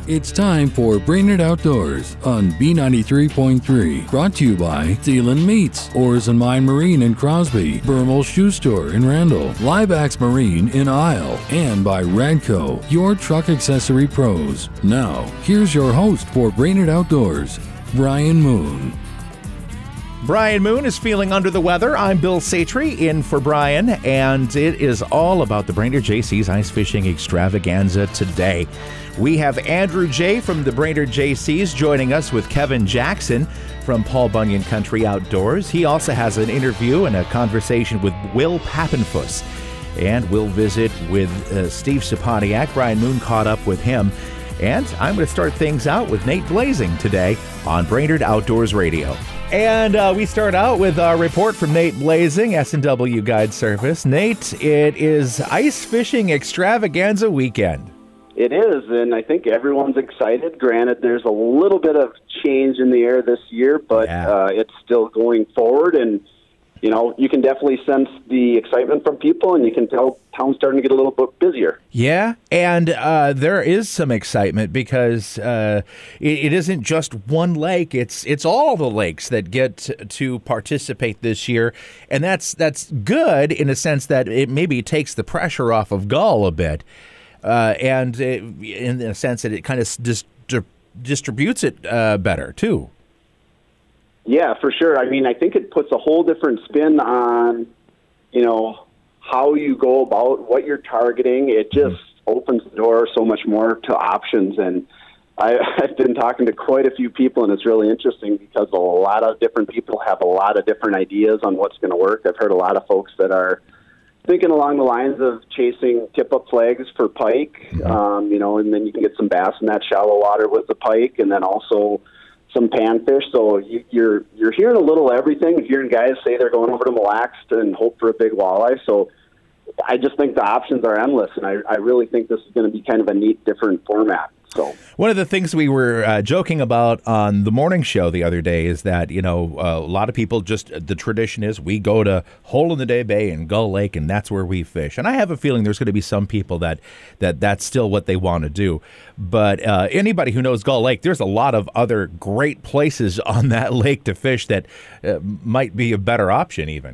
It's time for Brain It Outdoors on B93.3. Brought to you by Thielen Meats, Oars and Mine Marine in Crosby, Bermel Shoe Store in Randall, Liveax Marine in Isle, and by Radco, your truck accessory pros. Now, here's your host for Brain It Outdoors, Brian Moon. Brian Moon is feeling under the weather. I'm Bill Satry in for Brian, and it is all about the Brainerd JC's Ice Fishing Extravaganza today. We have Andrew J. from the Brainerd JC's joining us with Kevin Jackson from Paul Bunyan Country Outdoors. He also has an interview and a conversation with Will Pappenfuss, and we'll visit with Steve Saponiak. Brian Moon caught up with him, and I'm going to start things out with Nate Blazing today on Brainerd Outdoors Radio. And we start out with our report from Nate Blazing, S&W Guide Service. Nate, it is Ice Fishing Extravaganza weekend. It is, and I think everyone's excited. Granted, there's a little bit of change in the air this year, but it's still going forward. And, you know, you can definitely sense the excitement from people, and you can tell town's starting to get a little bit busier. Yeah, and there is some excitement because it isn't just one lake. It's all the lakes that get to participate this year, and that's good in a sense that it maybe takes the pressure off of Gull a bit, and in a sense that it kind of distributes it better, too. Yeah, for sure. I mean, I think it puts a whole different spin on, you know, how you go about what you're targeting. It just opens the door so much more to options. And I've been talking to quite a few people, and it's really interesting because a lot of different people have a lot of different ideas on what's going to work. I've heard a lot of folks that are thinking along the lines of chasing tip-up flags for pike, you know, and then you can get some bass in that shallow water with the pike, and then also some panfish. So you're hearing a little everything. You're hearing guys say they're going over to Mille Lacs and hope for a big walleye. So I just think the options are endless, and I really think this is going to be kind of a neat, different format. So one of the things we were joking about on the morning show the other day is that, you know, a lot of people the tradition is we go to Hole in the Day Bay and Gull Lake, and that's where we fish. And I have a feeling there's going to be some people that's still what they want to do. But anybody who knows Gull Lake, there's a lot of other great places on that lake to fish that might be a better option even.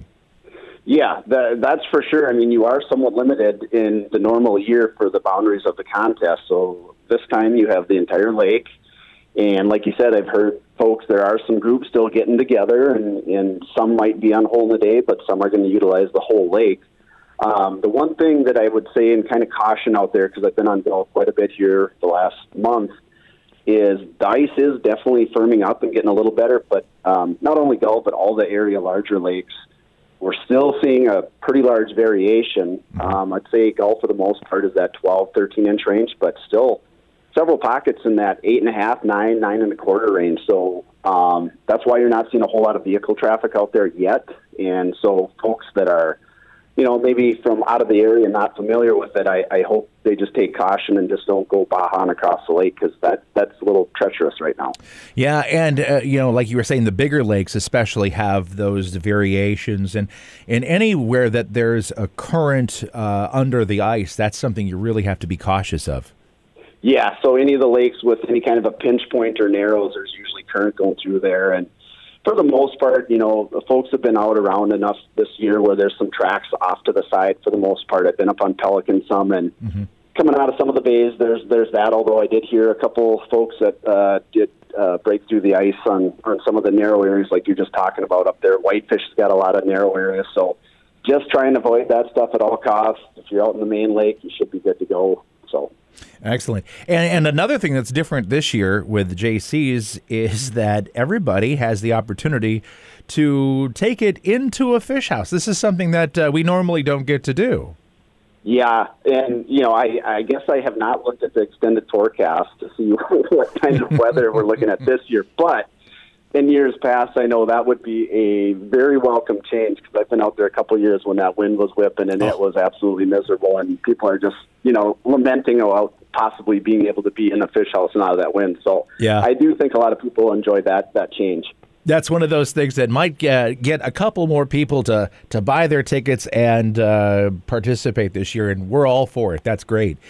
Yeah, that's for sure. I mean, you are somewhat limited in the normal year for the boundaries of the contest. So this time you have the entire lake. And like you said, I've heard folks, there are some groups still getting together, and some might be on Hole in the Day, but some are going to utilize the whole lake. The one thing that I would say and kind of caution out there, because I've been on Gull quite a bit here the last month, is the ice is definitely firming up and getting a little better, but not only Gull, but all the area larger lakes. We're still seeing a pretty large variation. I'd say Gull for the most part is that 12, 13-inch range, but still several pockets in that 8.5, 9, 9.25 range. So that's why you're not seeing a whole lot of vehicle traffic out there yet. And so folks that are, you know, maybe from out of the area and not familiar with it, I hope they just take caution and just don't go bahan across the lake, because that's a little treacherous right now. Yeah, and, you know, like you were saying, the bigger lakes especially have those variations. And anywhere that there's a current under the ice, that's something you really have to be cautious of. Yeah, so any of the lakes with any kind of a pinch point or narrows, there's usually current going through there. And for the most part, you know, the folks have been out around enough this year where there's some tracks off to the side for the most part. I've been up on Pelican some, and coming out of some of the bays, there's that, although I did hear a couple folks that did break through the ice on some of the narrow areas like you're just talking about up there. Whitefish has got a lot of narrow areas, so just try and avoid that stuff at all costs. If you're out in the main lake, you should be good to go. So excellent. And another thing that's different this year with the JCs is that everybody has the opportunity to take it into a fish house. This is something that we normally don't get to do. Yeah, and, you know, I guess I have not looked at the extended forecast to see what kind of weather we're looking at this year, but in years past, I know that would be a very welcome change, because I've been out there a couple of years when that wind was whipping, and it was absolutely miserable, and people are just, you know, lamenting about possibly being able to be in a fish house and out of that wind. So yeah, I do think a lot of people enjoy that change. That's one of those things that might get a couple more people to buy their tickets and participate this year, and we're all for it. That's great.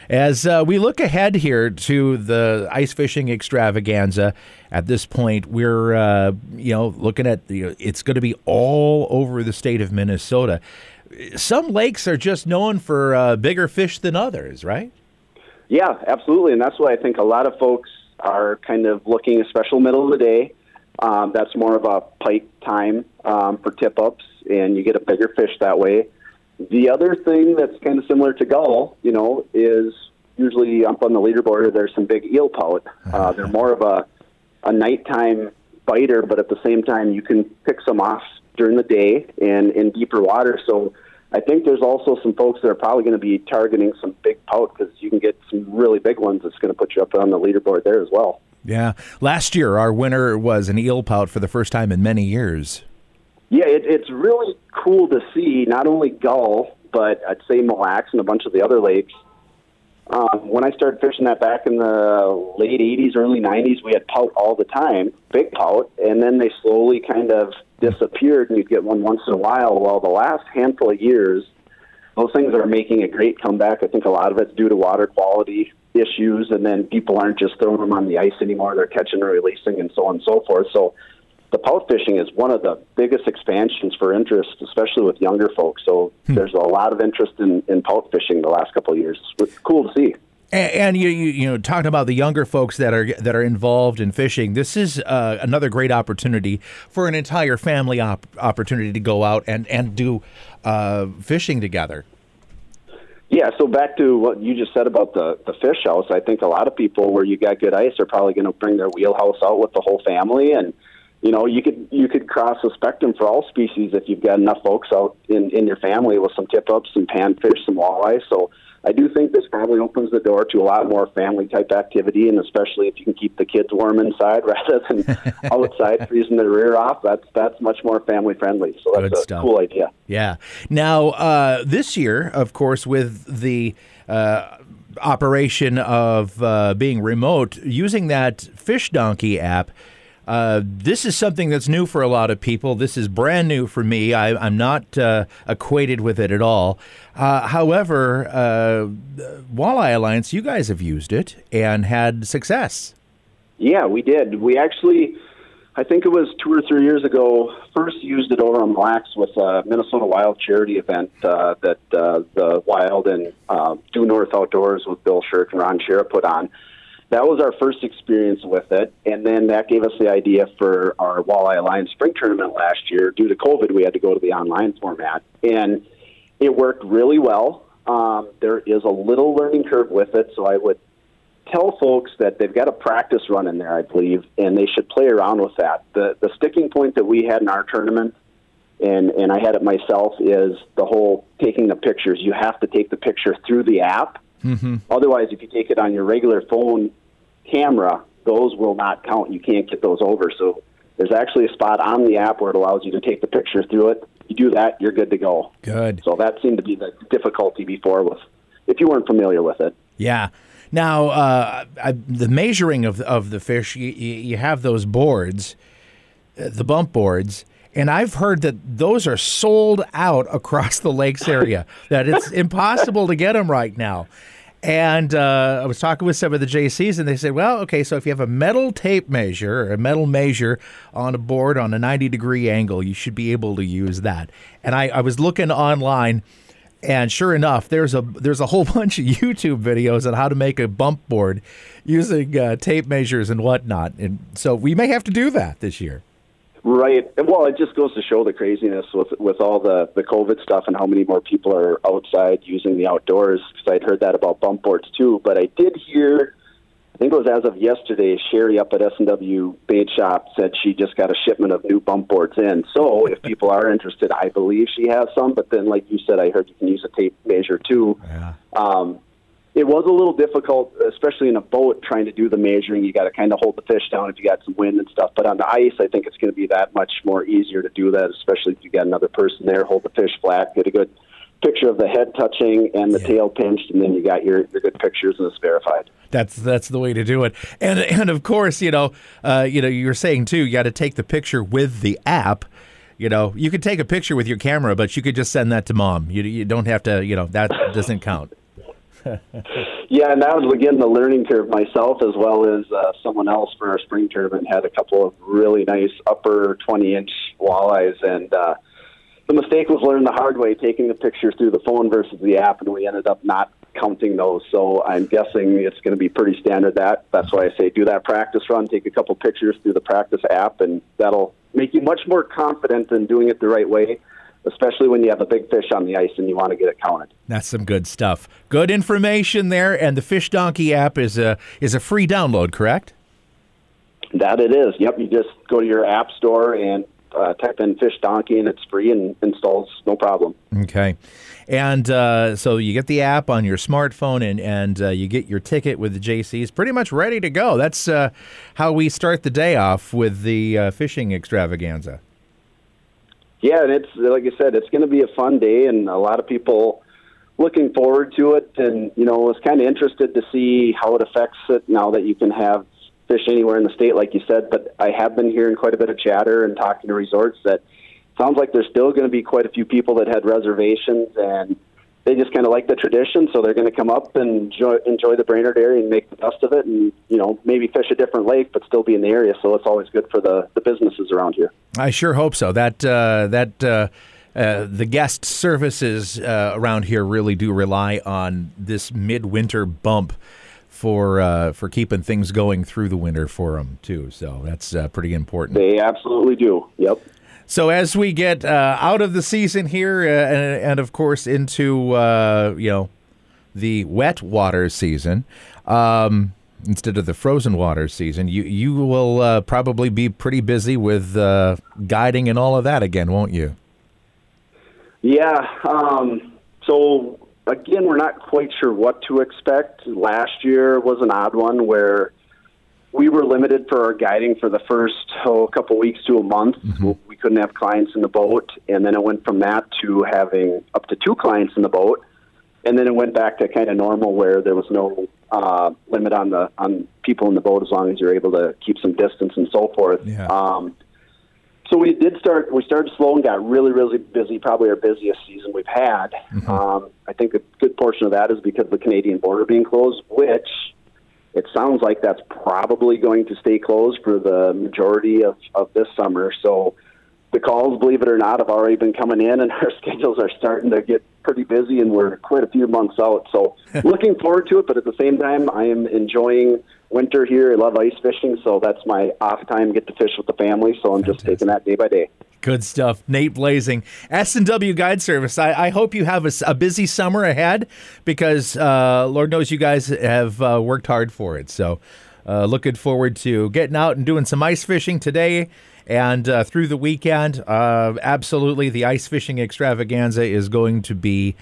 As we look ahead here to the ice fishing extravaganza, at this point we're looking at it's going to be all over the state of Minnesota. Some lakes are just known for bigger fish than others, right? Yeah, absolutely, and that's why I think a lot of folks are kind of looking a special middle of the day. That's more of a pike time for tip-ups, and you get a bigger fish that way. The other thing that's kind of similar to gull, is usually up on the leaderboard, there's some big eel pout. They're more of a nighttime biter, but at the same time, you can pick some off during the day and in deeper water. So I think there's also some folks that are probably going to be targeting some big pout because you can get some really big ones that's going to put you up on the leaderboard there as well. Yeah. Last year, our winner was an eel pout for the first time in many years. Yeah, it's really cool to see not only gull, but I'd say Mille Lacs and a bunch of the other lakes. When I started fishing that back in the late 80s, early 90s, we had pout all the time, big pout, and then they slowly kind of disappeared, and you'd get one once in a while. Well, the last handful of years, those things are making a great comeback. I think a lot of it's due to water quality issues, and then people aren't just throwing them on the ice anymore. They're catching and releasing and so on and so forth. So the pout fishing is one of the biggest expansions for interest, especially with younger folks. So there's a lot of interest in pout fishing the last couple of years. It's cool to see. And you talking about the younger folks that are involved in fishing, this is another great opportunity for an entire family opportunity to go out and do fishing together. Yeah, so back to what you just said about the fish house, I think a lot of people where you got good ice are probably going to bring their wheelhouse out with the whole family, and you could cross the spectrum for all species if you've got enough folks out in your family with some tip-ups, some panfish, some walleye. So I do think this probably opens the door to a lot more family-type activity, and especially if you can keep the kids warm inside rather than outside freezing their rear off, that's much more family-friendly. So that's a cool idea. Yeah. Now, this year, of course, with the operation of being remote, using that Fish Donkey app, this is something that's new for a lot of people. This is brand new for me. I'm not acquainted with it at all. However, Walleye Alliance, you guys have used it and had success. Yeah, we did. We actually, I think it was 2 or 3 years ago, first used it over on Mille Lacs with a Minnesota Wild charity event that the Wild and Due North Outdoors with Bill Shirk and Ron Shera put on. That was our first experience with it, and then that gave us the idea for our Walleye Alliance spring tournament last year. Due to COVID, we had to go to the online format, and it worked really well. There is a little learning curve with it, so I would tell folks that they've got a practice run in there, I believe, and they should play around with that. The sticking point that we had in our tournament, and I had it myself, is the whole taking the pictures. You have to take the picture through the app. Mm-hmm. Otherwise, if you take it on your regular phone camera, those will not count. You can't get those over. So there's actually a spot on the app where it allows you to take the picture through it. You do that, you're good to go. Good. So that seemed to be the difficulty before if you weren't familiar with it. Yeah. Now, the measuring of the fish, you have those boards, the bump boards, and I've heard that those are sold out across the lakes area, that it's impossible to get them right now. And I was talking with some of the JCs, and they said, well, okay, so if you have a metal tape measure or a metal measure on a board on a 90-degree angle, you should be able to use that. And I was looking online, and sure enough, there's a whole bunch of YouTube videos on how to make a bump board using tape measures and whatnot. And so we may have to do that this year. Right. Well, it just goes to show the craziness with all the COVID stuff and how many more people are outside using the outdoors. Because I'd heard that about bump boards too. But I did hear, I think it was as of yesterday, Sherry up at S&W Bait Shop said she just got a shipment of new bump boards in. So if people are interested, I believe she has some. But then, like you said, I heard you can use a tape measure too. Yeah. It was a little difficult, especially in a boat, trying to do the measuring. You got to kind of hold the fish down if you got some wind and stuff. But on the ice, I think it's going to be that much more easier to do that, especially if you got another person there, hold the fish flat, get a good picture of the head touching and the tail pinched, and then you got your good pictures and it's verified. That's the way to do it. And of course, you were saying too, you got to take the picture with the app. You could take a picture with your camera, but you could just send that to mom. You don't have to. That doesn't count. Yeah, and that was, again, the learning curve myself, as well as someone else for our spring tournament had a couple of really nice upper 20-inch walleyes, and the mistake was learned the hard way, taking the pictures through the phone versus the app, and we ended up not counting those. So I'm guessing it's going to be pretty standard. That's why I say do that practice run, take a couple pictures through the practice app, and that'll make you much more confident in doing it the right way, especially when you have a big fish on the ice and you want to get it counted. That's some good stuff. Good information there, and the Fish Donkey app is a free download, correct? That it is. Yep, you just go to your app store and type in Fish Donkey, and it's free and installs no problem. Okay. And so you get the app on your smartphone, and you get your ticket with the JCs pretty much ready to go. That's how we start the day off with the fishing extravaganza. Yeah, and it's, like I said, it's going to be a fun day, and a lot of people looking forward to it, and, was kind of interested to see how it affects it now that you can have fish anywhere in the state, like you said. But I have been hearing quite a bit of chatter and talking to resorts that sounds like there's still going to be quite a few people that had reservations, and they just kind of like the tradition, so they're going to come up and enjoy the Brainerd area and make the best of it, and maybe fish a different lake but still be in the area. So it's always good for the businesses around here. I sure hope so. The guest services around here really do rely on this midwinter bump for keeping things going through the winter for them too. So that's pretty important. They absolutely do. Yep. So as we get out of the season here, and of course into the wet water season, instead of the frozen water season, you will probably be pretty busy with guiding and all of that again, won't you? Yeah. So again, we're not quite sure what to expect. Last year was an odd one where we were limited for our guiding for the first couple weeks to a month. Mm-hmm. We couldn't have clients in the boat, and then it went from that to having up to 2 clients in the boat, and then it went back to kind of normal where there was no limit on people in the boat as long as you're able to keep some distance and so forth. Yeah. So we started slow and got really, really busy, probably our busiest season we've had. Mm-hmm. I think a good portion of that is because of the Canadian border being closed, which it sounds like that's probably going to stay closed for the majority of this summer. So the calls, believe it or not, have already been coming in, and our schedules are starting to get pretty busy, and we're quite a few months out. So looking forward to it, but at the same time, I am enjoying winter here. I love ice fishing, so that's my off time, get to fish with the family, so I'm just taking that day by day. Good stuff. Nate Blazing, S&W Guide Service. I hope you have a busy summer ahead because Lord knows you guys have worked hard for it. So looking forward to getting out and doing some ice fishing today and through the weekend. Absolutely, the ice fishing extravaganza is going to be,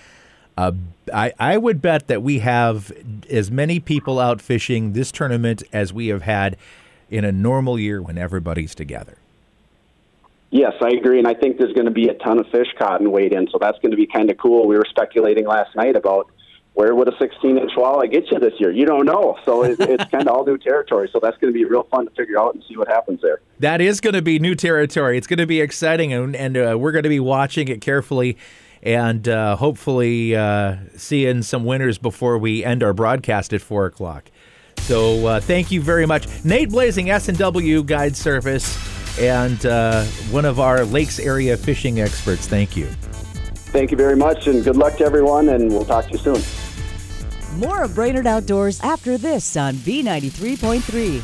I would bet that we have as many people out fishing this tournament as we have had in a normal year when everybody's together. Yes, I agree, and I think there's going to be a ton of fish caught and weighed in, so that's going to be kind of cool. We were speculating last night about where would a 16-inch walleye get you this year? You don't know, so it's kind of all new territory, so that's going to be real fun to figure out and see what happens there. That is going to be new territory. It's going to be exciting, and we're going to be watching it carefully and hopefully seeing some winners before we end our broadcast at 4 o'clock. So thank you very much. Nate Blazing, S&W Guide Service, and one of our lakes area fishing experts. Thank you. Thank you very much, and good luck to everyone, and we'll talk to you soon. More of Brainerd Outdoors after this on B93.3.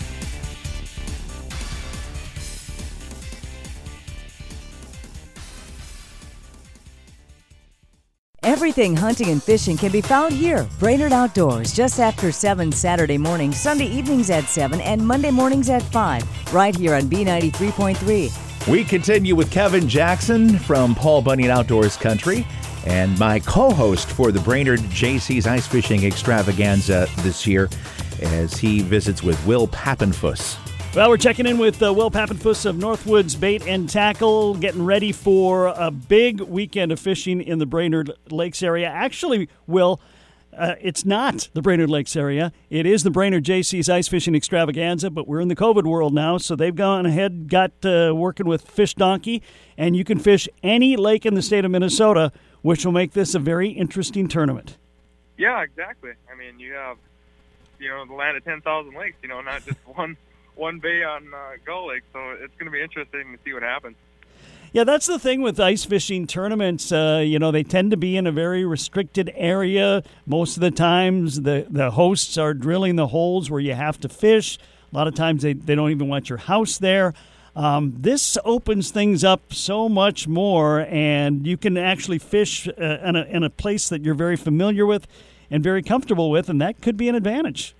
Everything hunting and fishing can be found here. Brainerd Outdoors, just after 7 Saturday mornings, Sunday evenings at 7, and Monday mornings at 5, right here on B93.3. We continue with Kevin Jackson from Paul Bunyan Outdoors Country and my co-host for the Brainerd JC's Ice Fishing Extravaganza this year as he visits with Will Pappenfuss. Well, we're checking in with Will Pappenfuss of Northwoods Bait and Tackle, getting ready for a big weekend of fishing in the Brainerd Lakes area. Actually, Will, it's not the Brainerd Lakes area. It is the Brainerd JC's Ice Fishing Extravaganza, but we're in the COVID world now, so they've gone ahead, got working with Fish Donkey, and you can fish any lake in the state of Minnesota, which will make this a very interesting tournament. Yeah, exactly. I mean, you have, the land of 10,000 lakes, not just one bay on Gull Lake. So it's going to be interesting to see what happens. Yeah, that's the thing with ice fishing tournaments. They tend to be in a very restricted area. Most of the times, the hosts are drilling the holes where you have to fish. A lot of times, they don't even want your house there. This opens things up so much more, and you can actually fish in a place that you're very familiar with and very comfortable with, and that could be an advantage.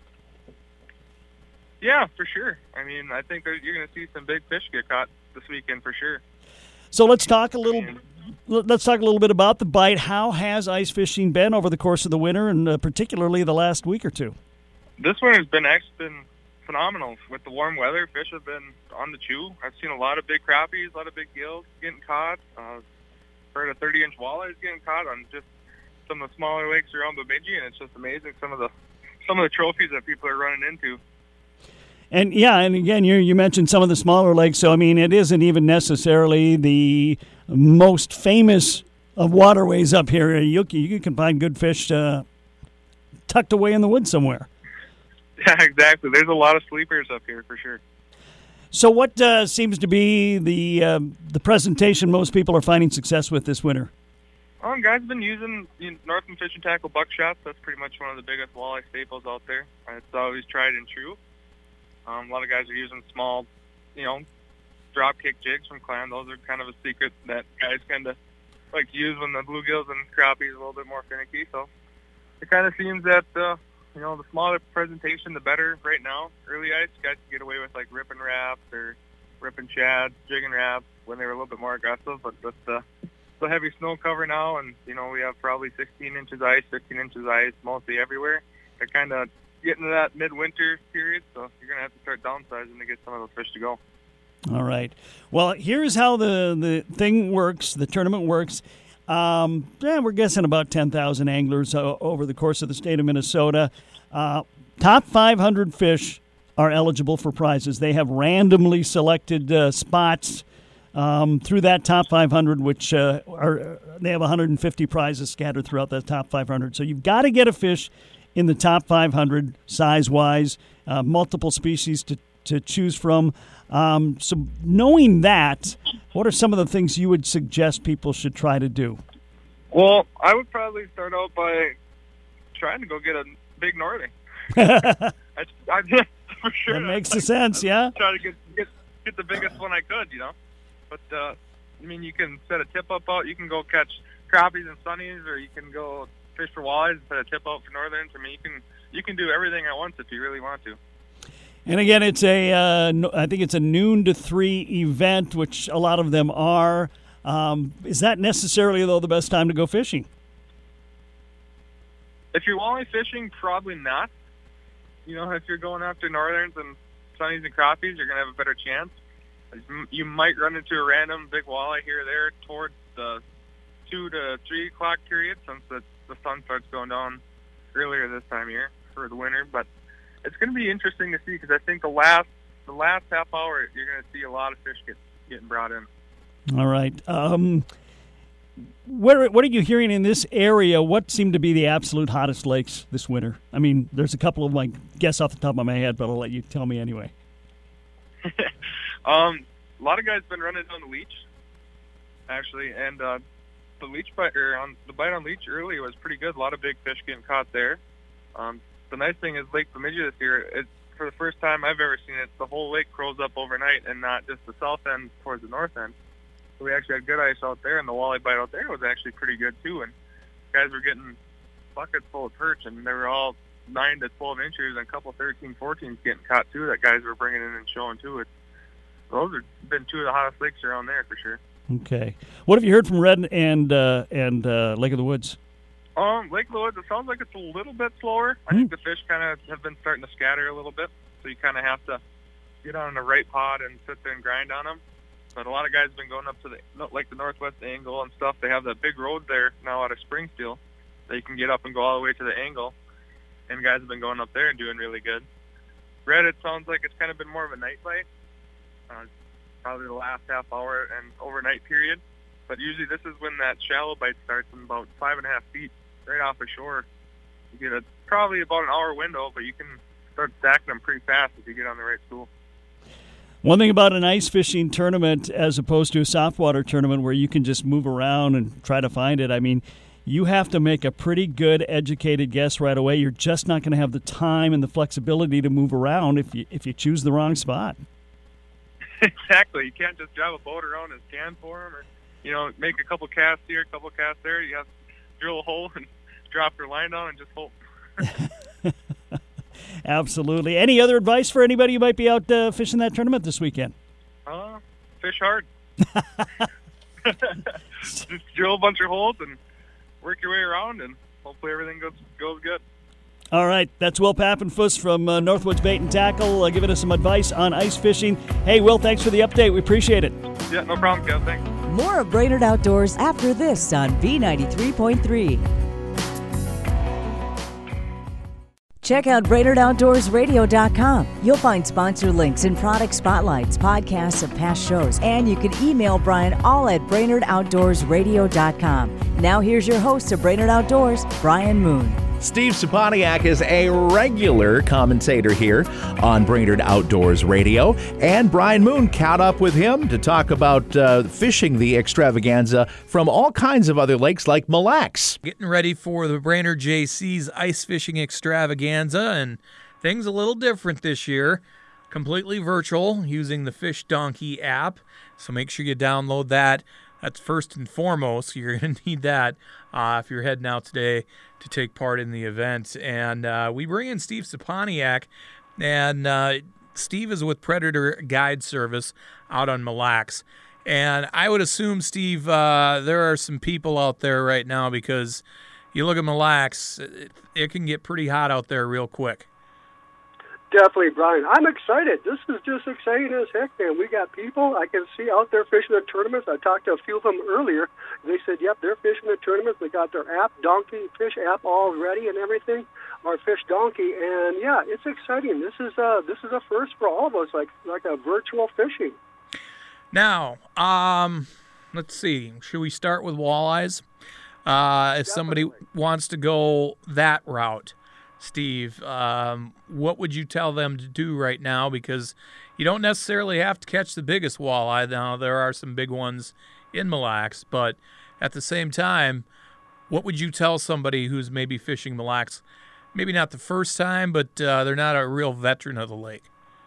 Yeah, for sure. I mean, I think you're going to see some big fish get caught this weekend for sure. So let's talk a little bit about the bite. How has ice fishing been over the course of the winter, and particularly the last week or two? This winter's been phenomenal. With the warm weather, fish have been on the chew. I've seen a lot of big crappies, a lot of big gills getting caught. Heard a 30-inch walleye is getting caught on just some of the smaller lakes around Bemidji, and it's just amazing some of the trophies that people are running into. And again, you mentioned some of the smaller lakes, so I mean, it isn't even necessarily the most famous of waterways up here. You can find good fish tucked away in the woods somewhere. Yeah, exactly. There's a lot of sleepers up here for sure. So what seems to be the presentation most people are finding success with this winter? Guys have been using Northland Fish and Tackle buckshots. That's pretty much one of the biggest walleye staples out there. It's always tried and true. A lot of guys are using small, drop kick jigs from Clan. Those are kind of a secret that guys kind of like to use when the bluegills and crappies are a little bit more finicky. So it kind of seems that, the smaller presentation, the better right now. Early ice, guys can get away with like ripping wraps or ripping shads, jigging wraps when they were a little bit more aggressive. But with the heavy snow cover now, and, we have probably 16 inches ice, 15 inches ice mostly everywhere, they're kind of getting to that midwinter period, so you're going to have to start downsizing to get some of those fish to go. All right. Well, here's how the thing works, the tournament works. We're guessing about 10,000 anglers over the course of the state of Minnesota. Top 500 fish are eligible for prizes. They have randomly selected spots through that top 500, which they have 150 prizes scattered throughout that top 500. So you've got to get a fish in the top 500 size-wise, multiple species to choose from. So knowing that, what are some of the things you would suggest people should try to do? Well, I would probably start out by trying to go get a big northern. I for sure. That makes sense, yeah. Try to get the biggest one I could, But, you can set a tip-up out. You can go catch crappies and sunnies, or you can go fish for walleyes and set a tip-out for northerns. I mean, you can do everything at once if you really want to. And again, it's I think it's a noon to 3 event, which a lot of them are. Is that necessarily, though, the best time to go fishing? If you're walleye fishing, probably not. If you're going after northerns and sunnies and crappies, you're going to have a better chance. You might run into a random big walleye here or there towards the 2 to 3 o'clock period, since the sun starts going down earlier this time of year for the winter. But it's going to be interesting to see, because I think the last half hour you're going to see a lot of fish getting brought in. All right. What are you hearing in this area? What seem to be the absolute hottest lakes this winter? I mean, there's a couple of guess off the top of my head, but I'll let you tell me anyway. A lot of guys been running down the Leech, actually, and the bite on Leech early was pretty good. A lot of big fish getting caught there. The nice thing is Lake Bemidji this year, for the first time I've ever seen it, the whole lake crows up overnight and not just the south end towards the north end. So we actually had good ice out there, and the walleye bite out there was actually pretty good too. And guys were getting buckets full of perch, and they were all 9 to 12 inches, and a couple 13, 14s getting caught too that guys were bringing in and showing too. Those have been two of the hottest lakes around there for sure. Okay. What have you heard from Red and Lake of the Woods? Lake of the Woods, it sounds like it's a little bit slower. I think the fish kind of have been starting to scatter a little bit, so you kind of have to get on the right pod and sit there and grind on them. But a lot of guys have been going up to the Northwest Angle and stuff. They have that big road there now out of Springsteel that you can get up and go all the way to the Angle, and guys have been going up there and doing really good. Red, it sounds like it's kind of been more of a night bite, probably the last half hour and overnight period. But usually this is when that shallow bite starts in about 5.5 feet right off the shore. You get probably about an hour window, but you can start stacking them pretty fast if you get on the right school. One thing about an ice fishing tournament as opposed to a soft water tournament where you can just move around and try to find it, I mean, you have to make a pretty good educated guess right away. You're just not going to have the time and the flexibility to move around if you choose the wrong spot. Exactly. You can't just drive a boat around and scan for them, or make a couple casts here, a couple casts there. You have to drill a hole and drop your line down and just hope. Absolutely. Any other advice for anybody who might be out fishing that tournament this weekend? Fish hard. Just drill a bunch of holes and work your way around, and hopefully everything goes good. All right. That's Will Pappenfuss from Northwoods Bait and Tackle giving us some advice on ice fishing. Hey, Will, thanks for the update. We appreciate it. Yeah, no problem, Kev. Thanks. More of Brainerd Outdoors after this on B93.3. Check out BrainerdOutdoorsRadio.com. You'll find sponsor links and product spotlights, podcasts of past shows, and you can email Brian all at BrainerdOutdoorsRadio.com. Now here's your host of Brainerd Outdoors, Brian Moon. Steve Saponiak is a regular commentator here on Brainerd Outdoors Radio, and Brian Moon caught up with him to talk about fishing the extravaganza from all kinds of other lakes like Mille Lacs. Getting ready for the Brainerd JC's ice fishing extravaganza, and things a little different this year. Completely virtual using the Fish Donkey app, so make sure you download that. That's first and foremost. You're going to need that if you're heading out today to take part in the event. And we bring in Steve Saponiak, and Steve is with Predator Guide Service out on Mille Lacs. And I would assume, Steve, there are some people out there right now because you look at Mille Lacs, it can get pretty hot out there real quick. Definitely, Brian. I'm excited. This is just exciting as heck, man. We got people I can see out there fishing the tournaments. I talked to a few of them earlier. They said, yep, they're fishing the tournaments. They got their app, Donkey Fish app, all ready and everything, our Fish Donkey. And, yeah, it's exciting. This is a first for all of us, like a virtual fishing. Now, let's see. Should we start with walleyes? If somebody wants to go that route, Steve, what would you tell them to do right now? Because you don't necessarily have to catch the biggest walleye. Now, there are some big ones in Mille Lacs, but at the same time, what would you tell somebody who's maybe fishing Mille Lacs, maybe not the first time, but they're not a real veteran of the lake?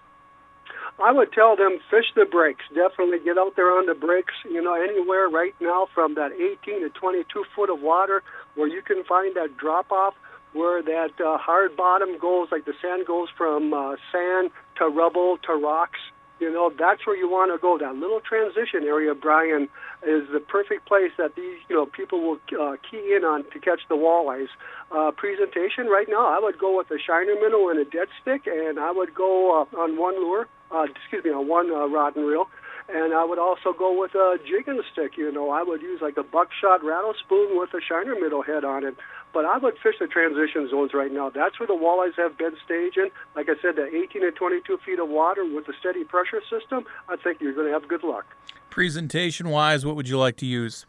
I would tell them fish the breaks. Definitely get out there on the breaks, anywhere right now from that 18 to 22 foot of water where you can find that drop-off, where that hard bottom goes, like the sand goes from sand to rubble to rocks. That's where you want to go. That little transition area, Brian, is the perfect place that these people will key in on to catch the walleyes. Presentation right now, I would go with a shiner minnow and a dead stick, and I would go on one lure, on one rod and reel. And I would also go with a jig and stick. I would use like a buckshot rattle spoon with a shiner minnow head on it. But I would fish the transition zones right now. That's where the walleyes have been staging. Like I said, the 18 to 22 feet of water with a steady pressure system, I think you're going to have good luck. Presentation-wise, what would you like to use?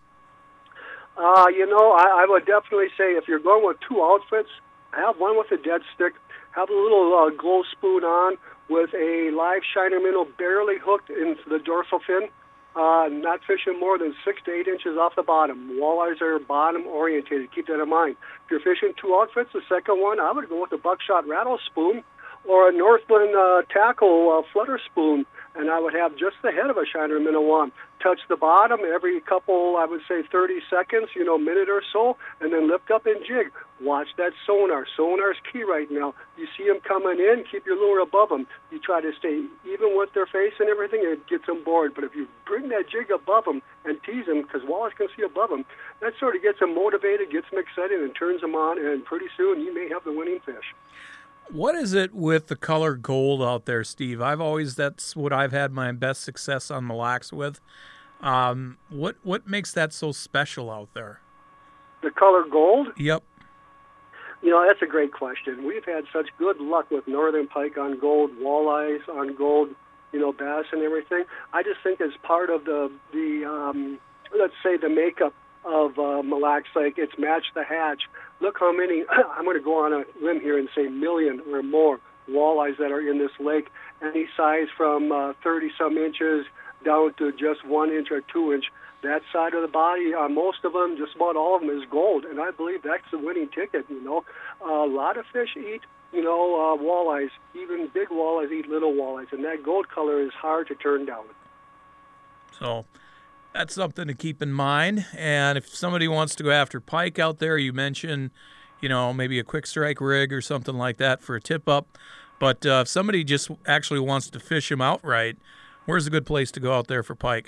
I would definitely say if you're going with two outfits, have one with a dead stick, have a little glow spoon on with a live shiner minnow barely hooked into the dorsal fin. Not fishing more than 6 to 8 inches off the bottom. Walleyes are bottom orientated. Keep that in mind. If you're fishing two outfits, the second one, I would go with a buckshot rattle spoon or a Northland tackle flutter spoon, and I would have just the head of a shiner minnow on. Touch the bottom every couple, I would say 30 seconds, minute or so, and then lift up and jig. Watch that sonar. Sonar's key right now. You see them coming in, keep your lure above them. You try to stay even with their face and everything, it gets them bored. But if you bring that jig above them and tease them, because walleyes can see above them, that sort of gets them motivated, gets them excited, and turns them on, and pretty soon you may have the winning fish. What is it with the color gold out there, Steve? That's what I've had my best success on Mille Lacs with. What makes that so special out there? The color gold? Yep. That's a great question. We've had such good luck with northern pike on gold, walleyes on gold, bass and everything. I just think as part of the let's say the makeup of Mille Lacs Lake. It's Match the Hatch. Look how many, I'm going to go on a limb here and say million or more walleyes that are in this lake. Any size from 30-some inches down to just 1 inch or 2 inch. That side of the body, most of them, just about all of them, is gold, and I believe that's the winning ticket. A lot of fish eat, walleyes. Even big walleyes eat little walleyes, and that gold color is hard to turn down. So that's something to keep in mind. And if somebody wants to go after pike out there, you mentioned, maybe a quick strike rig or something like that for a tip up. But if somebody just actually wants to fish them outright, where's a good place to go out there for pike?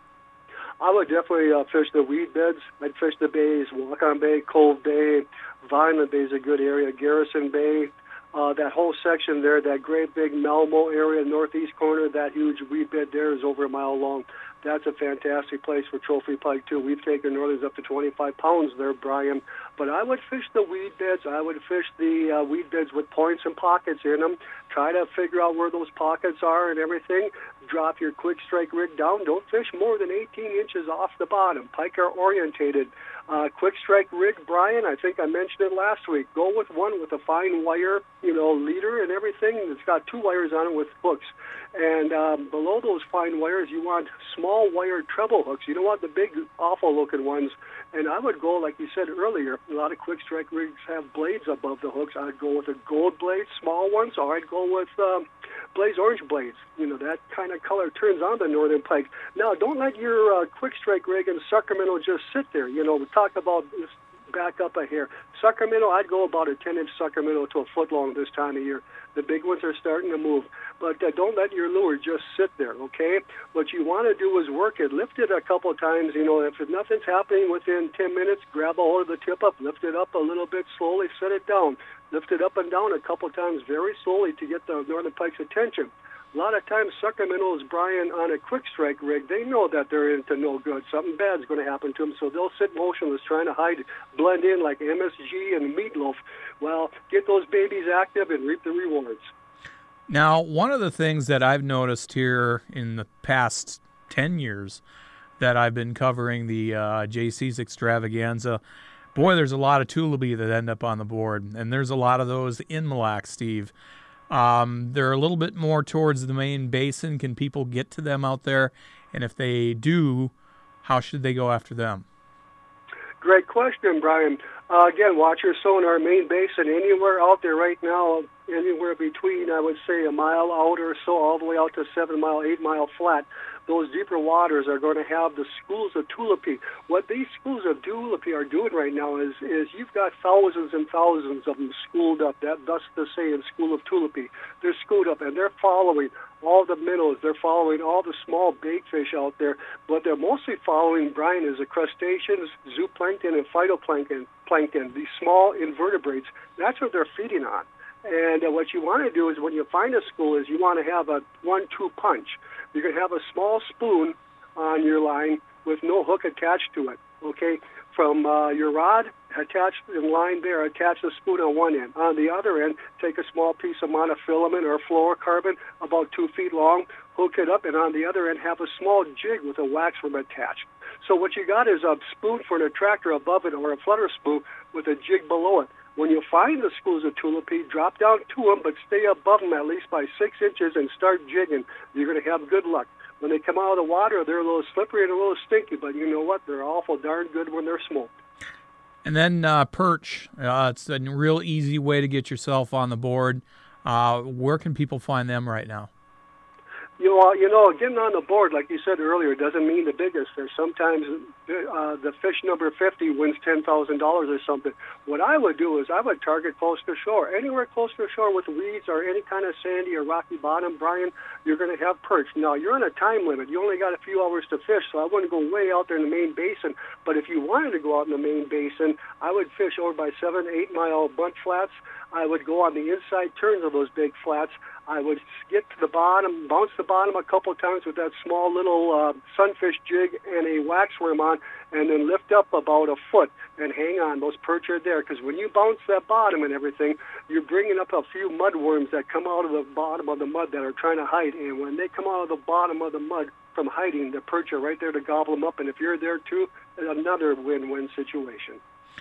I would definitely fish the weed beds. I'd fish the bays, Walk-On Bay, Cove Bay, Vineland Bay is a good area, Garrison Bay, that whole section there, that great big Malmo area, northeast corner, that huge weed bed there is over a mile long. That's a fantastic place for trophy pike, too. We've taken northerns up to 25 pounds there, Brian. But I would fish the weed beds. I would fish the weed beds with points and pockets in them. Try to figure out where those pockets are and everything. Drop your quick strike rig down. Don't fish more than 18 inches off the bottom. Pike are orientated. Quick strike rig, Brian, I think I mentioned it last week. Go with one with a fine wire, leader and everything. It's got 2 wires on it with hooks. And below those fine wires, you want small wire treble hooks. You don't want the big, awful-looking ones. And I would go, like you said earlier, a lot of quick strike rigs have blades above the hooks. I'd go with a gold blade, small ones, or I'd go with Blaze orange blades. That kind of color turns on the northern pike. Now, don't let your quick strike rig and sucker minnow just sit there. We talk about this, back up a hair. Sucker minnow, I'd go about a 10-inch sucker minnow to a foot long this time of year. The big ones are starting to move. But don't let your lure just sit there, okay? What you want to do is work it. Lift it a couple times. If nothing's happening within 10 minutes, grab a hold of the tip up, lift it up a little bit slowly, set it down. Lift it up and down a couple times very slowly to get the northern pike's attention. A lot of times, sucker minnows, Brian, on a quick strike rig, they know that they're into no good. Something bad's going to happen to them, so they'll sit motionless, trying to hide, blend in like MSG and Meatloaf. Well, get those babies active and reap the rewards. Now, one of the things that I've noticed here in the past 10 years that I've been covering the JC's Extravaganza, boy, there's a lot of tulipy that end up on the board, and there's a lot of those in Mille Lacs, Steve. They're a little bit more towards the main basin. Can people get to them out there? And if they do, how should they go after them? Great question, Brian. Again, watch your sonar. Main basin, anywhere out there right now, anywhere between, I would say, a mile out or so, all the way out to 7 mile, 8 mile flat. Those deeper waters are going to have the schools of tulipy. What these schools of tulipy are doing right now is you've got thousands and thousands of them schooled up. Thus the saying, school of tulipy. They're schooled up, and they're following all the minnows. They're following all the small bait fish out there. What they're mostly following, Brian, is the crustaceans, zooplankton, and phytoplankton, these small invertebrates. That's what they're feeding on. And what you want to do is when you find a school is you want to have a 1-2 punch. You're going to have a small spoon on your line with no hook attached to it, okay? From your rod, attached in line there, attach the spoon on one end. On the other end, take a small piece of monofilament or fluorocarbon about 2 feet long, hook it up, and on the other end have a small jig with a wax worm attached. So what you got is a spoon for an attractor above it or a flutter spoon with a jig below it. When you find the schools of tulipy, drop down to them, but stay above them at least by 6 inches and start jigging. You're going to have good luck. When they come out of the water, they're a little slippery and a little stinky, but you know what? They're awful darn good when they're smoked. And then perch. It's a real easy way to get yourself on the board. Where can people find them right now? Getting on the board, like you said earlier, doesn't mean the biggest. There's sometimes the fish number 50 wins $10,000 or something. What I would do is I would target close to shore. Anywhere close to shore with weeds or any kind of sandy or rocky bottom, Brian, you're going to have perch. Now, you're on a time limit. You only got a few hours to fish, so I wouldn't go way out there in the main basin. But if you wanted to go out in the main basin, I would fish over by 7, 8 mile mud flats. I would go on the inside turns of those big flats. I would get to the bottom, bounce the bottom a couple of times with that small little sunfish jig and a waxworm on, and then lift up about a foot and hang on. Those perch are there because when you bounce that bottom and everything, you're bringing up a few mud worms that come out of the bottom of the mud that are trying to hide. And when they come out of the bottom of the mud, from hiding. The perch are right there to gobble them up, and if you're there too, another win-win situation.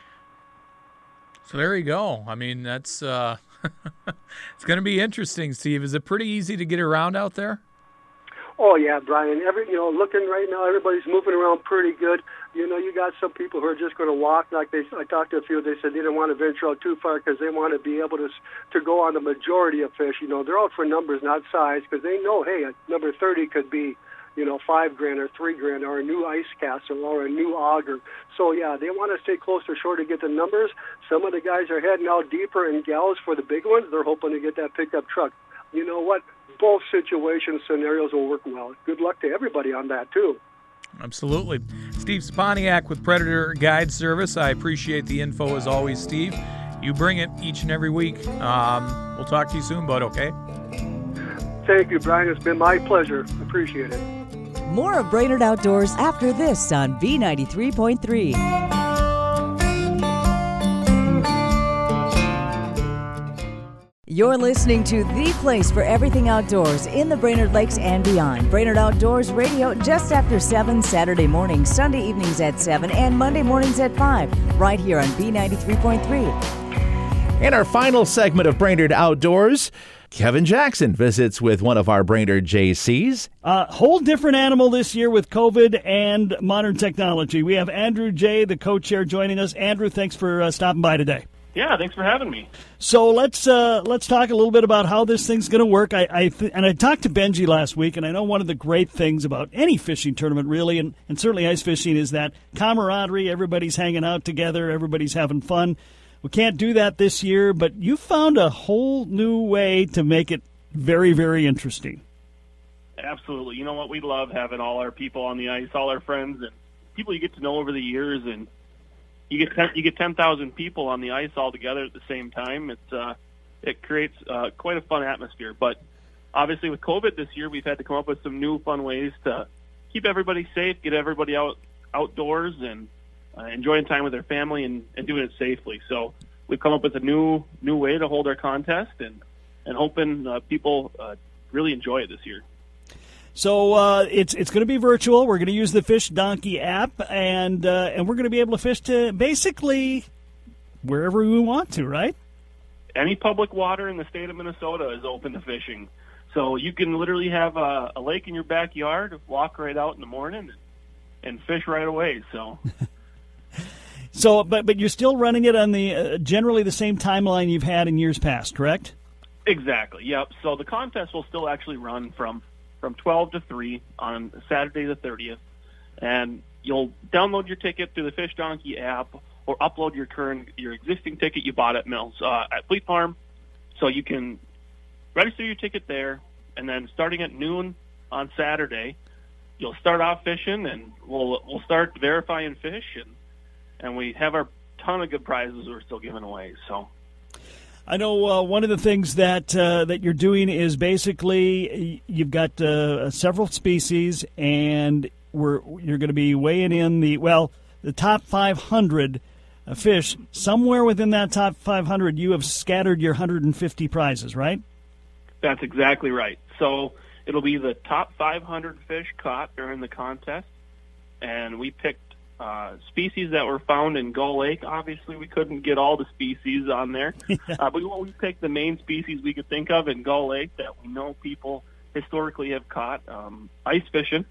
So there you go. I mean, that's it's going to be interesting, Steve. Is it pretty easy to get around out there? Oh yeah, Brian. Looking right now, everybody's moving around pretty good. You got some people who are just going to walk. I talked to a few. They said they didn't want to venture out too far because they want to be able to go on the majority of fish. They're out for numbers, not size, because they know, hey, number 30 could be, $5,000 or $3,000 or a new ice castle or a new auger. So yeah, they want to stay close to shore to get the numbers. Some of the guys are heading out deeper, and gals for the big ones, they're hoping to get that pickup truck. You know what? Both scenarios will work well. Good luck to everybody on that too. Absolutely. Steve Sponiak with Predator Guide Service. I appreciate the info as always, Steve. You bring it each and every week. We'll talk to you soon, bud, okay? Thank you, Brian. It's been my pleasure. Appreciate it. More of Brainerd Outdoors after this on B93.3. You're listening to the place for everything outdoors in the Brainerd Lakes and beyond. Brainerd Outdoors Radio just after 7 Saturday mornings, Sunday evenings at 7, and Monday mornings at 5, right here on B93.3. In our final segment of Brainerd Outdoors, Kevin Jackson visits with one of our Brainerd JCs. A whole different animal this year with COVID and modern technology. We have Andrew Jay, the co-chair, joining us. Andrew, thanks for stopping by today. Yeah, thanks for having me. So let's talk a little bit about how this thing's going to work. I talked to Benji last week, and I know one of the great things about any fishing tournament, really, and certainly ice fishing, is that camaraderie. Everybody's hanging out together. Everybody's having fun. We can't do that this year, but you found a whole new way to make it very, very interesting. Absolutely. You know what? We love having all our people on the ice, all our friends, and people you get to know over the years, and you get 10,000 people on the ice all together at the same time. It creates quite a fun atmosphere. But obviously with COVID this year, we've had to come up with some new fun ways to keep everybody safe, get everybody outdoors, and enjoying time with their family and doing it safely. So we've come up with a new way to hold our contest, and hoping people really enjoy it this year. So it's going to be virtual. We're going to use the Fish Donkey app, and we're going to be able to fish to basically wherever we want to, right? Any public water in the state of Minnesota is open to fishing. So you can literally have a lake in your backyard, walk right out in the morning, and fish right away. So, but you're still running it on the generally the same timeline you've had in years past, correct? Exactly. Yep. So the contest will still actually run from 12 to 3 on Saturday the 30th, and you'll download your ticket through the Fish Donkey app or upload your existing ticket you bought at Fleet Farm, so you can register your ticket there, and then starting at noon on Saturday, you'll start off fishing, and we'll start verifying fish, and we have our ton of good prizes we're still giving away. So. I know one of the things that you're doing is basically you've got several species, and you're going to be weighing in the top 500 fish. Somewhere within that top 500, you have scattered your 150 prizes, right? That's exactly right. So it'll be the top 500 fish caught during the contest, and we picked species that were found in Gull Lake. Obviously, we couldn't get all the species on there, but we picked the main species we could think of in Gull Lake that we know people historically have caught ice fishing.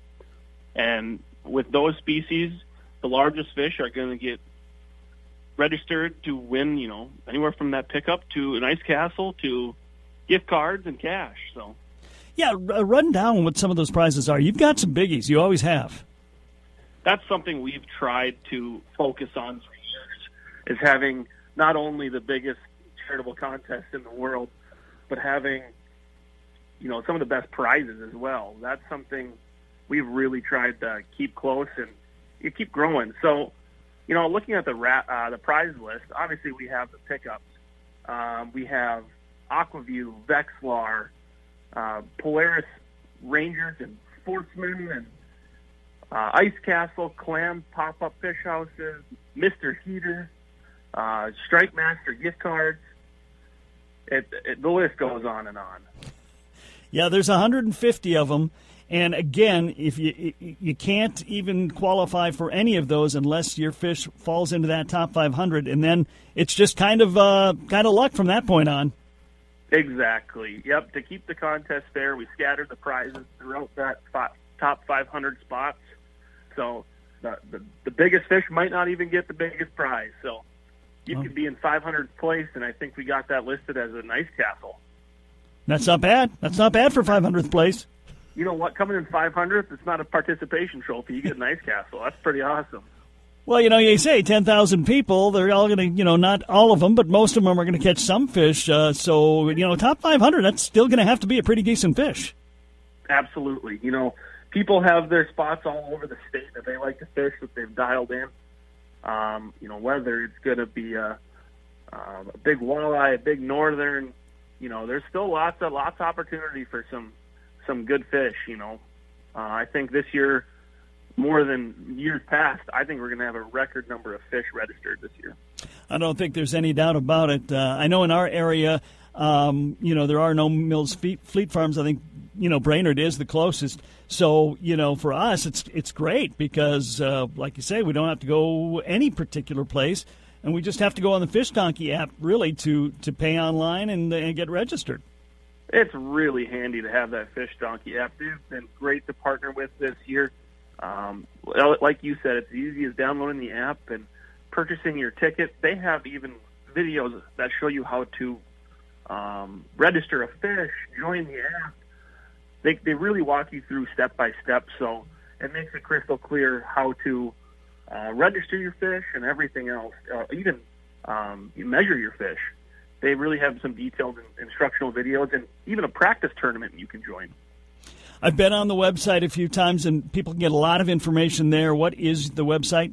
And with those species, the largest fish are going to get registered to win, anywhere from that pickup to an ice castle to gift cards and cash. So, yeah, run down what some of those prizes are. You've got some biggies. You always have. That's something we've tried to focus on for years, is having not only the biggest charitable contest in the world, but having, some of the best prizes as well. That's something we've really tried to keep close and you keep growing. So, looking at the prize list, obviously we have the pickups. We have Aquaview, Vexilar, Polaris Rangers and Sportsmen, and Ice Castle, Clam, Pop-Up Fish Houses, Mr. Heater, Strike Master gift cards. The list goes on and on. Yeah, there's 150 of them, And again, if you can't even qualify for any of those unless your fish falls into that top 500, and then it's just kind of luck from that point on. Exactly. Yep. To keep the contest fair, we scattered the prizes throughout that top 500 spots. So the biggest fish might not even get the biggest prize. So you could be in 500th place, and I think we got that listed as a nice castle. That's not bad. That's not bad for 500th place. You know what? Coming in 500th, it's not a participation trophy. You get a nice castle. That's pretty awesome. Well, you say 10,000 people. They're all going to, not all of them, but most of them are going to catch some fish. So, top 500, that's still going to have to be a pretty decent fish. Absolutely. People have their spots all over the state that they like to fish that they've dialed in. Whether it's going to be a big walleye, a big northern, there's still lots of opportunity for some good fish. I think this year, more than years past, I think we're going to have a record number of fish registered this year. I don't think there's any doubt about it. I know in our area, there are no Mills Fleet Farms. I think, Brainerd is the closest. So, for us, it's great because, like you say, we don't have to go any particular place, and we just have to go on the Fish Donkey app, really, to pay online and get registered. It's really handy to have that Fish Donkey app. They've been great to partner with this year. Like you said, it's easy as downloading the app and purchasing your ticket. They have even videos that show you how to register a fish, join the app. They really walk you through step by step, so it makes it crystal clear how to register your fish and everything else. Even you measure your fish. They really have some detailed instructional videos and even a practice tournament you can join. I've been on the website a few times, and people can get a lot of information there. What is the website?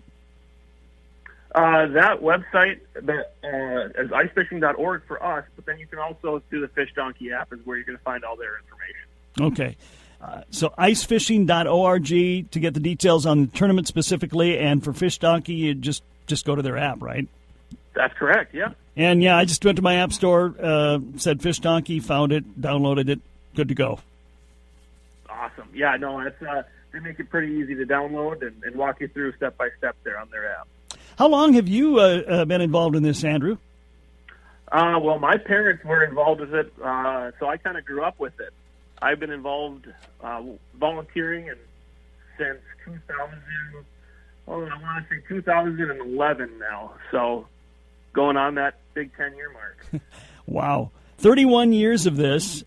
That website is icefishing.org for us, but then you can also do the Fish Donkey app is where you're going to find all their information. Okay. So icefishing.org to get the details on the tournament specifically, and for Fish Donkey, you just go to their app, right? That's correct, yeah. And, I just went to my app store, said Fish Donkey, found it, downloaded it, good to go. Awesome. Yeah, no, it's they make it pretty easy to download and walk you through step by step there on their app. How long have you been involved in this, Andrew? Well, my parents were involved with it, so I kind of grew up with it. I've been involved volunteering since 2011 now. So going on that big 10-year mark. Wow. 31 years of this.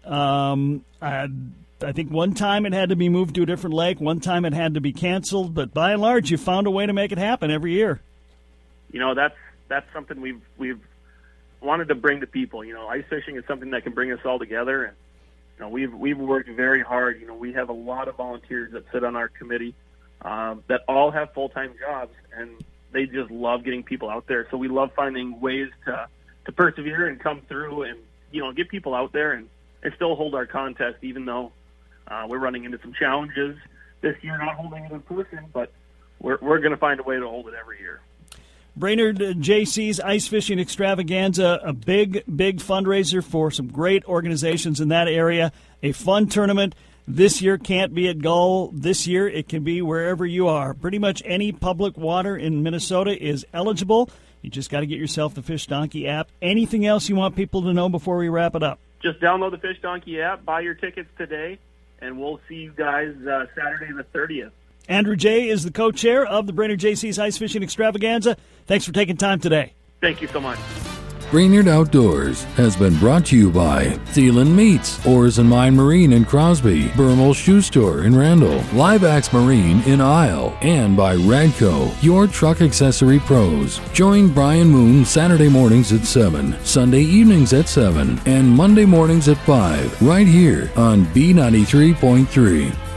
I think one time it had to be moved to a different lake. One time it had to be canceled. But by and large, you found a way to make it happen every year. That's something we've wanted to bring to people. Ice fishing is something that can bring us all together, and we've worked very hard. We have a lot of volunteers that sit on our committee that all have full-time jobs, and they just love getting people out there. So we love finding ways to persevere and come through and get people out there and still hold our contest, even though we're running into some challenges this year, not holding it in person, but we're going to find a way to hold it every year. Brainerd JC's Ice Fishing Extravaganza, a big fundraiser for some great organizations in that area. A fun tournament. This year can't be at Gull. This year it can be wherever you are. Pretty much any public water in Minnesota is eligible. You just got to get yourself the Fish Donkey app. Anything else you want people to know before we wrap it up? Just download the Fish Donkey app, buy your tickets today, and we'll see you guys Saturday the 30th. Andrew Jay is the co-chair of the Brainerd JC's Ice Fishing Extravaganza. Thanks for taking time today. Thank you so much. Brainerd Outdoors has been brought to you by Thielen Meats, Oars and Mine Marine in Crosby, Bermel Shoe Store in Randall, Liveax Marine in Isle, and by Radco, your truck accessory pros. Join Brian Moon Saturday mornings at 7, Sunday evenings at 7, and Monday mornings at 5, right here on B93.3.